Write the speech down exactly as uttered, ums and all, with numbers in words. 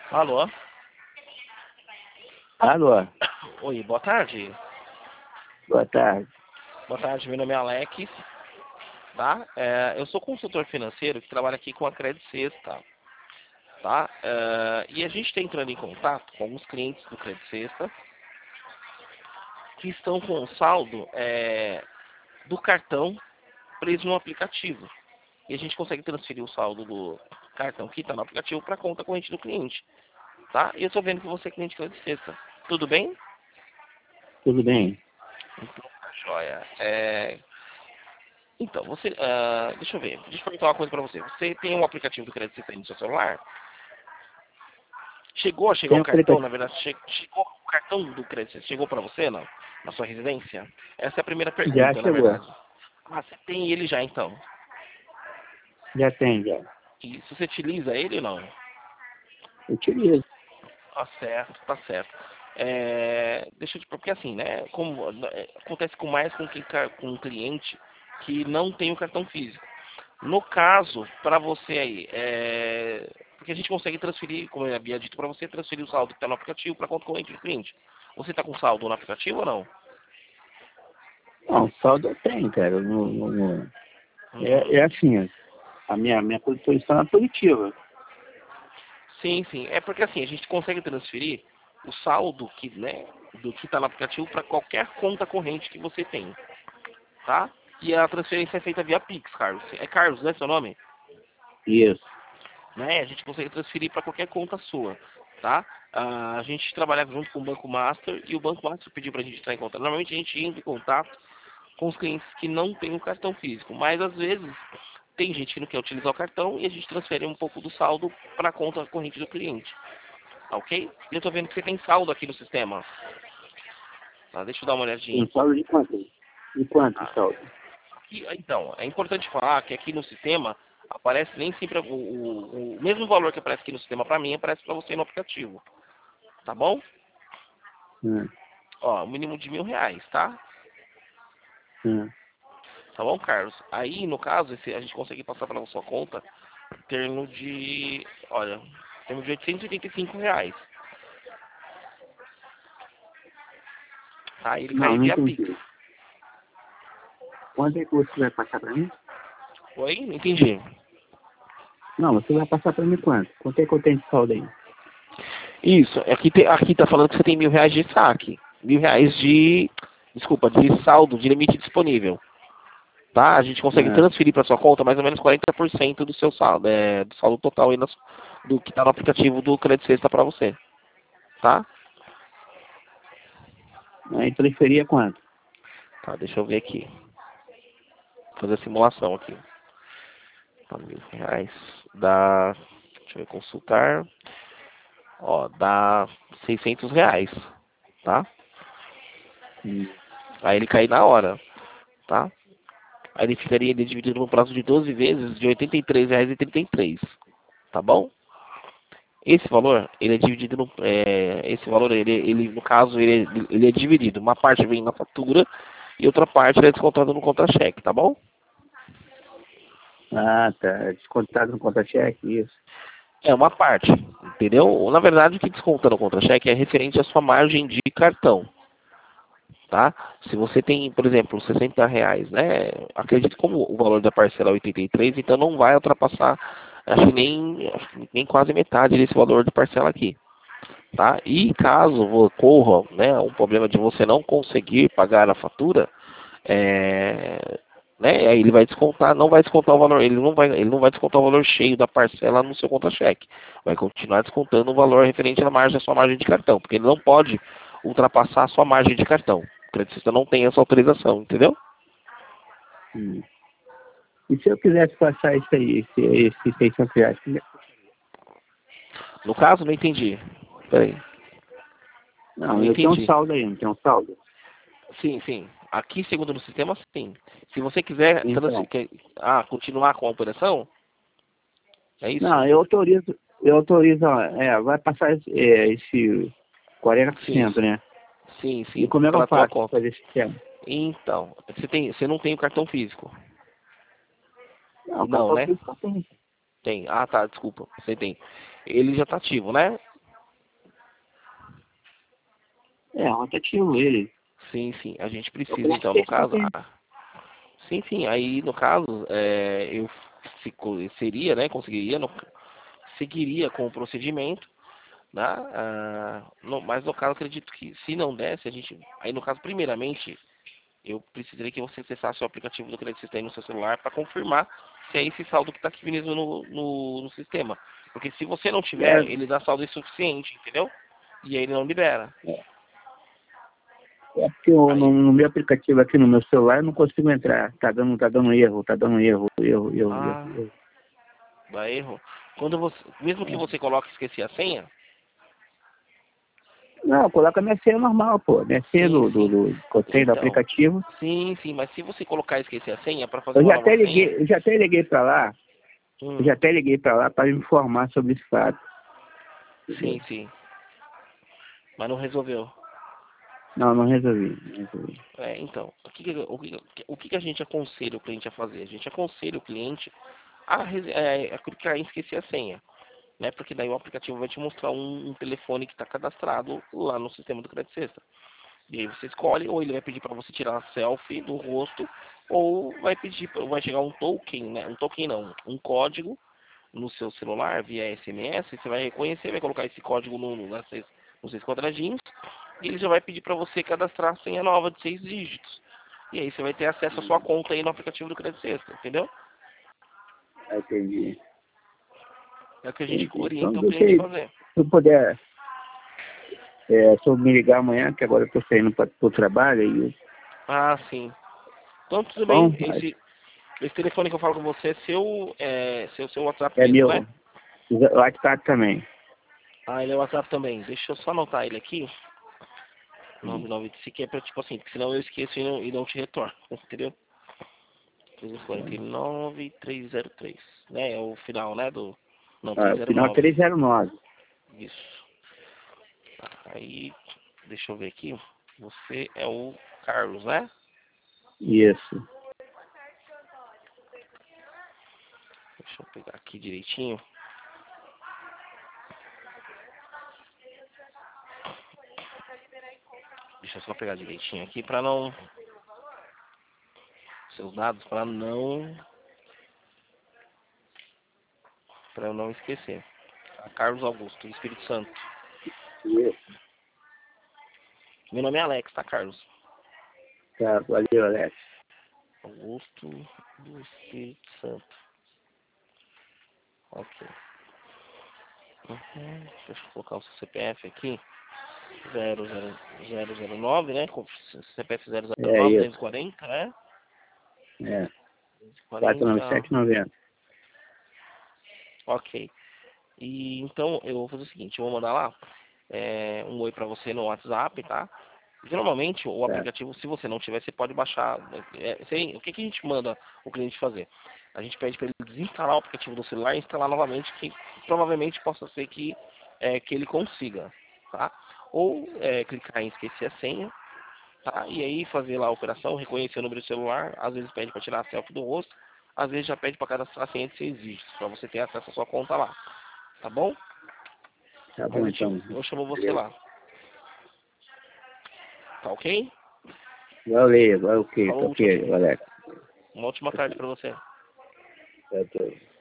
Alô? Alô, Oi, boa tarde. boa tarde. Boa tarde, meu nome é Alex, tá? É, eu sou consultor financeiro que trabalha aqui com a Credit Sexta, tá? É, e a gente está entrando em contato com alguns clientes do Credit Sexta que estão com o saldo é, do cartão preso no aplicativo. E a gente consegue transferir o saldo do cartão que está no aplicativo para a conta corrente do cliente, tá? E eu estou vendo que você é cliente Credit Sexta. Tudo bem? Tudo bem? Então, tá joia. É, Então, você. ah, deixa eu ver. Deixa eu perguntar uma coisa pra você. Você tem um aplicativo do Crédito Cifra no seu celular? Chegou a chegar Tem o cartão, na aplicativo? verdade, che- chegou o cartão do Crédito Cifra, chegou pra você, não? Na sua residência? Essa é a primeira Já pergunta, na chegou. verdade. Ah, você tem ele já, então. Já tem, já. E se você utiliza ele ou não? Utilizo. Tá certo, tá certo. É, deixa eu te... Porque assim, né? Como, é, acontece com mais com, quem, ca- com um cliente que não tem o cartão físico. No caso, para você aí, é... porque a gente consegue transferir, como eu havia dito para você, transferir o saldo que está no aplicativo para a conta corrente do cliente. Você está com saldo no aplicativo ou não? Não, saldo eu tenho, cara. No, no- no- É, Uhum. é assim, a minha, minha posição é positiva. Sim, sim. É porque assim, a gente consegue transferir o saldo que, né, do que está no aplicativo para qualquer conta corrente que você tem, tá? E a transferência é feita via Pix, Carlos. É Carlos, né, seu nome? Isso. Né? A gente consegue transferir para qualquer conta sua, tá? Ah, a gente trabalha junto com o Banco Master e o Banco Master pediu para a gente entrar em contato. Normalmente a gente entra em contato com os clientes que não têm o cartão físico, mas às vezes tem gente que não quer utilizar o cartão e a gente transfere um pouco do saldo para a conta corrente do cliente, tá ok? E eu estou vendo que você tem saldo aqui no sistema, tá? Deixa eu dar uma olhadinha Tem aqui. saldo de quanto? De quanto Ah, saldo? aqui, então, é importante falar que aqui no sistema aparece nem sempre o, o, o mesmo valor que aparece aqui no sistema para mim aparece para você no aplicativo. Tá bom? Hum, Ó, o mínimo de mil reais, tá? hum. Tá bom, Carlos? Aí, no caso, esse, a gente consegue passar pela sua conta em termos de, olha, em termos de oitocentos e oitenta e cinco reais. Tá? Ele Não, cai não via Pix. entendi. Quanto é que você vai passar pra mim? Oi? Não entendi. Não, você vai passar pra mim quanto? Quanto é que eu tenho de saldo aí? Isso, aqui, te, aqui tá falando que você tem mil reais de saque. Mil reais de, desculpa, de saldo, de limite disponível. Tá? A gente consegue Ah, transferir para sua conta mais ou menos quarenta por cento do seu saldo, é, do saldo total aí na su- do que está no aplicativo do Credit Sexta para você. Tá? aí transferia quanto? Tá, deixa eu ver aqui. Vou fazer a simulação aqui. Tá, mil reais. Dá. Deixa eu ver, consultar. Ó, dá seiscentos reais. Tá? Hum. Aí ele cai na hora. Tá? Aí ele ficaria ele dividido no prazo de doze vezes de oitenta e três reais e trinta e três. Tá bom? Esse valor, ele é dividido no, é, esse valor, ele, ele, no caso, ele, ele é dividido. Uma parte vem na fatura e outra parte é descontada no contra-cheque, tá bom? Ah, tá. Descontado no conta-cheque, isso. É uma parte, entendeu? Na verdade, o que desconta no contra-cheque é referente à sua margem de cartão, tá? Se você tem, por exemplo, sessenta reais, né? Acredito que como o valor da parcela é oitenta e três, então não vai ultrapassar, acho que nem, acho que nem quase metade desse valor de parcela aqui. Tá? E caso ocorra, né, um problema de você não conseguir pagar a fatura, é, né, aí ele vai descontar, não vai descontar o valor, ele não vai, ele não vai descontar o valor cheio da parcela no seu contra-cheque. Vai continuar descontando o valor referente à margem, à sua margem de cartão, porque ele não pode ultrapassar a sua margem de cartão. O creditista não tem essa autorização, entendeu? Hum. E se eu quisesse passar isso aí, esse, esse seiscentos reais? No caso, não entendi. Peraí, Não, não eu tenho um entendi. saldo aí, não tenho um saldo? Sim, sim. Aqui, segundo no sistema, sim. Se você quiser Então. transfer- quer- ah, continuar com a operação, é isso? Não, eu autorizo, eu autorizo, é, vai passar esse, é, esse quarenta por Sim, cento, né? sim, E sim, como é que eu para a tua faço conta. pra fazer esse sistema? Então, você tem, você não tem o cartão físico? Não, o Não, cartão né? físico eu tenho. Tem. Ah, tá, desculpa. Você tem. Ele já tá ativo, né? É, rotativo ele. Sim, sim. A gente precisa, Eu então, que no esse não caso... tem. ah, sim, sim. Aí, no caso, é, eu se co- seria, né, conseguiria, no- seguiria com o procedimento, né? Ah, no- mas no caso, acredito que se não desse, a gente... Aí, no caso, primeiramente, eu precisaria que você acessasse o aplicativo do Credit System no seu celular para confirmar se é esse saldo que está aqui mesmo no, no, no sistema. Porque se você não tiver, É, ele dá saldo insuficiente, entendeu? E aí ele não libera. é porque eu, no, Aí no meu aplicativo aqui no meu celular eu não consigo entrar. Tá dando, tá dando erro, tá dando erro, erro, erro, erro, Ah, erro. dá erro. Quando você, mesmo que você coloque esqueci a senha, Não, coloca minha senha normal, pô. Minha senha sim, do, do, sim. do que eu tenho do Então, aplicativo. sim, sim, mas se você colocar esquecer a senha para fazer Eu uma já nova até senha, liguei, eu já até liguei pra lá, eu hum, já até liguei pra lá para me informar sobre esse fato. sim, Entendeu? sim, mas não resolveu. Não, não resolvi, não resolvi. É, então, o que, que- o, que, o que que a gente aconselha o cliente a fazer? A gente aconselha o cliente a, res- é, a clicar em esquecer a senha, né? Porque daí o aplicativo vai te mostrar um, um telefone que está cadastrado lá no sistema do Credit Sexta. E aí você escolhe, ou ele vai pedir para você tirar uma selfie do rosto, ou vai pedir, vai chegar um token, né? Um token não, um código no seu celular via S M S, você vai reconhecer, vai colocar esse código no, no, nas seis, nos seis quadradinhos, e ele já vai pedir para você cadastrar a senha nova de seis dígitos. E aí você vai ter acesso à sua conta aí no aplicativo do Credit Sexta, entendeu? Ah, entendi, É o que a gente entendi. Então orienta o deixa cliente a aí, fazer. se eu puder, é, se eu me ligar amanhã, que agora eu tô saindo para o trabalho, e, Ah, sim. Então tá tudo bom? bem, esse, esse telefone que eu falo com você é seu, é seu, seu WhatsApp É mesmo, meu, né? o WhatsApp também. Ah, ele é o WhatsApp também. Deixa eu só anotar ele aqui. Sim. nove nove, esse aqui é pra, tipo assim, porque senão eu esqueço e não, e não te retorno, entendeu? trezentos e quarenta e nove, trezentos e três, né? É o final, né? Do... Não, Ah, trezentos e final nove. trezentos e nove. Isso. Aí, deixa eu ver aqui. Você é o Carlos, né? Isso. Deixa eu pegar aqui direitinho. Deixa eu só pegar direitinho aqui pra não... Seus dados, pra não... Pra eu não esquecer. Tá? Carlos Augusto, Espírito Santo. Isso. Meu nome é Alex, tá, Carlos? Tá, valeu, Alex. Augusto do Espírito Santo. Ok. Uhum. Deixa eu colocar o seu C P F aqui. zero zero zero zero nove, né? Com C P F zero zero É nove, isso. duzentos e quarenta, né? É. duzentos e quatrocentos e noventa e quarenta. sete e noventa. Ok. E então eu vou fazer o seguinte, eu vou mandar lá é, um oi pra você no WhatsApp, tá? Porque normalmente o Tá. aplicativo, se você não tiver, você pode baixar. É, sem- o que, que a gente manda o cliente fazer? A gente pede para ele desinstalar o aplicativo do celular e instalar novamente, que provavelmente possa ser que, é, que ele consiga, tá? Ou é, clicar em esquecer a senha, tá? E aí fazer lá a operação, reconhecer o número do celular, às vezes pede para tirar a selfie do rosto, às vezes já pede para cadastrar a senha de seis dígitos, para você ter acesso à sua conta lá, tá bom? Tá Mas bom, eu, te, então. eu chamo você Beleza. lá, tá ok? Valeu, ok, tá Falou, tchau, tchau. ok, Alex. Uma ótima tarde para você. Tá, tá.